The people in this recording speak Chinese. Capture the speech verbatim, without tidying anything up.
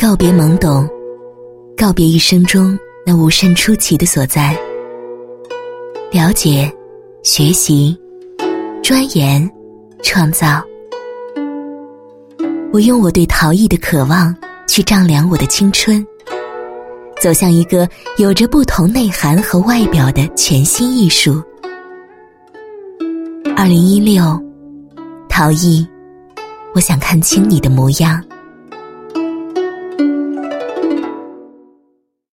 告别懵懂，告别一生中那无甚出奇的所在。了解，学习，钻研，创造。我用我对陶艺的渴望去丈量我的青春，走向一个有着不同内涵和外表的全新艺术。二零一六，陶艺，我想看清你的模样。